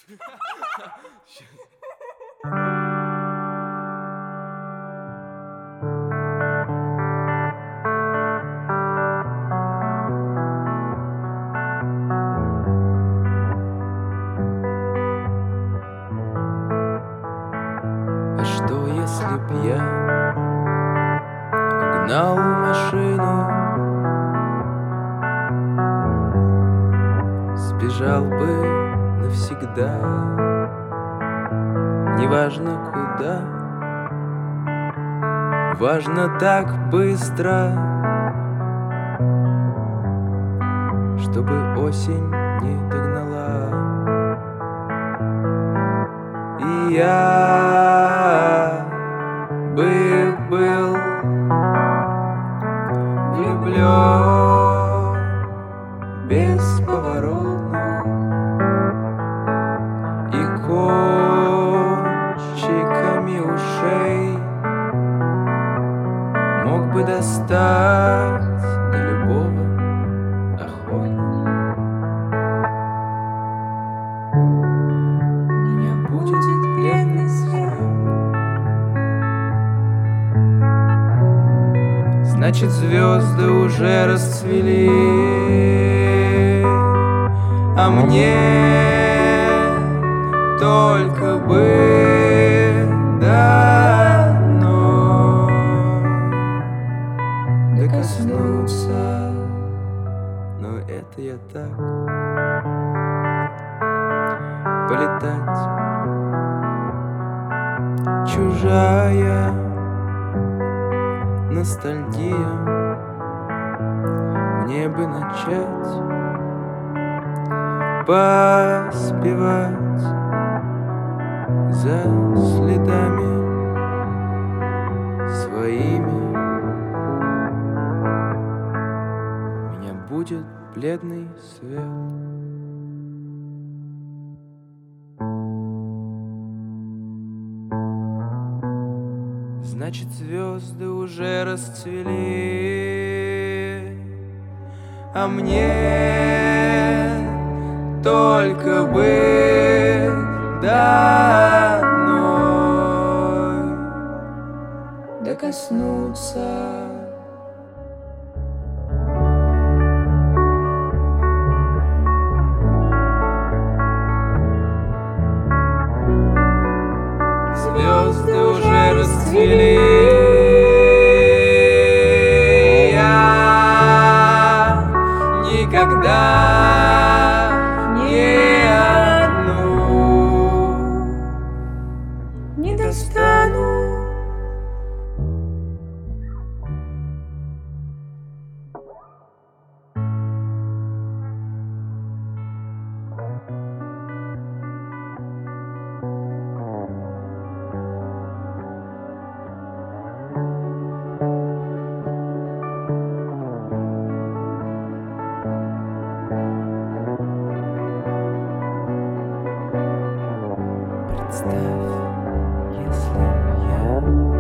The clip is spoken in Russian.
А что, если б я гнал машину, сбежал бы навсегда, неважно куда, важно так быстро, чтобы осень не догнала. И я бы был влюблен бесповоротно и кончиками ушей мог бы достать до любого охотно. Меня будет бледный свет, значит, звезды уже расцвели, а мне только бы дано докоснуться, но это я так полетать. Чужая ностальгия, мне бы начать поспевать за следами своими. Меня будет бледный свет. Значит, звезды уже расцвели, а мне только бы дано докоснуться. Звезды уже расцвели, я никогда ни одну не достану. Представь, если я